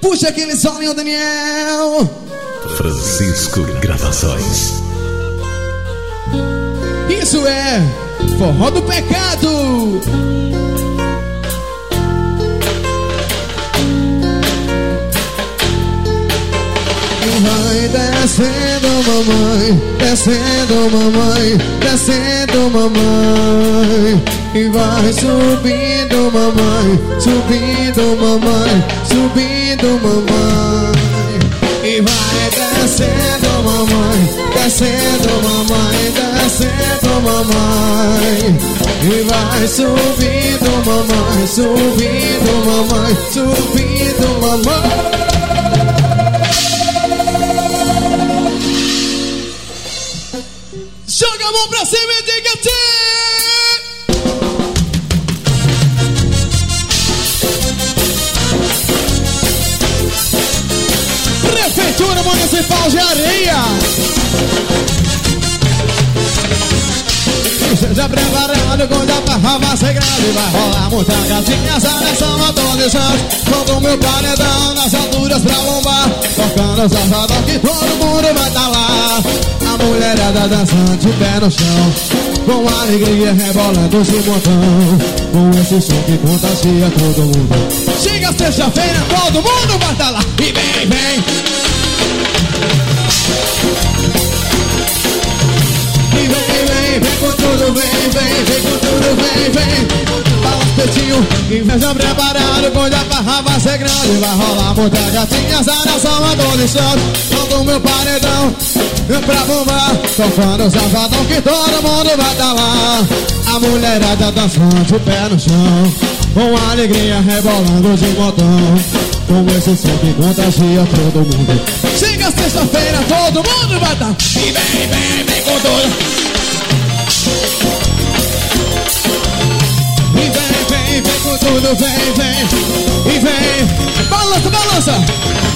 Puxa aquele solinho, Daniel. Francisco Gravações. Isso é Forró do Pecado. Vai descendo, mamãe, descendo, mamãe, descendo, mamãe. E vai subindo, mamãe, subindo, mamãe, subindo, mamãe. E vai descendo, mamãe, descendo, mamãe, descendo, mamãe. E vai subindo, mamãe, subindo, mamãe, subindo, mamãe. Joga a mão pra cima e diga sim! Prefeitura Municipal de Areia. Esteja preparado quando a barra vai ser grande. Vai rolar muita gatinha, seleção a todos os anos. Todo o meu paredão nas alturas pra bombar. Tocando safadão que todo mundo vai tá lá. A mulherada dançando de pé no chão, com alegria rebolando esse montão. Com esse som que contagia todo mundo. Chega sexta-feira, todo mundo vai tá lá. E vem, vem. E vem, vem, vem com tudo, vem, vem, vem com tudo, vem, vem. Balança o peitinho, inveja preparado, quando a barra vai ser grande. Vai rolar muita gatinha, saração a todo instante. Todo o meu paredão pra bombar, tocando o safadão que todo mundo vai tá lá. A mulherada dançando de pé no chão, com alegria rebolando de montão. Com esse som que contagia todo mundo. Chega sexta-feira, todo mundo vai tá. E vem, vem, vem com tudo. E vem, vem, vem com tudo, vem, vem. E vem, balança, balança.